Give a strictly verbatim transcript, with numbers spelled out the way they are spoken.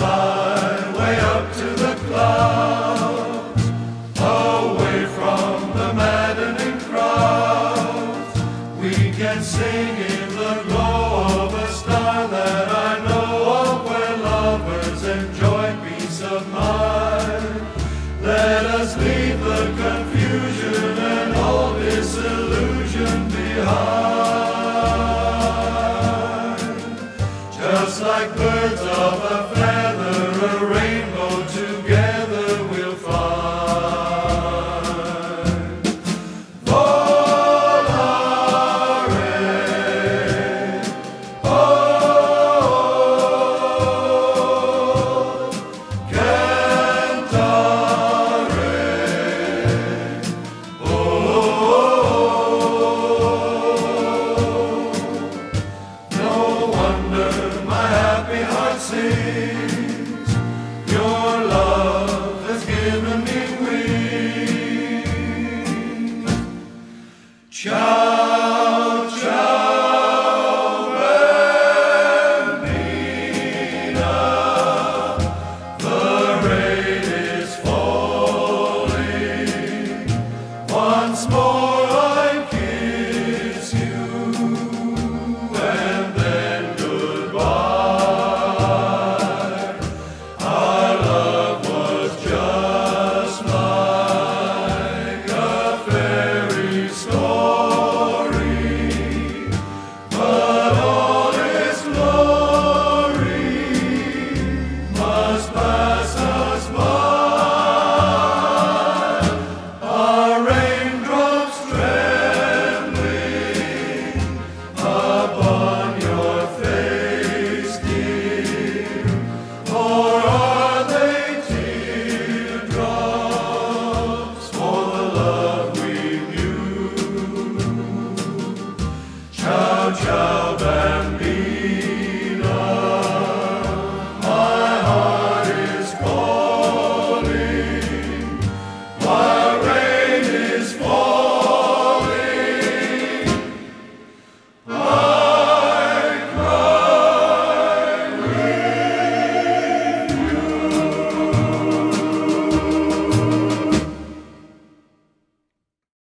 fly way up to the clouds, away from the maddening crowds. We can sing in the glow of a star that I know of, where lovers enjoy peace of mind. Let us leave the confusion and all disillusion behind.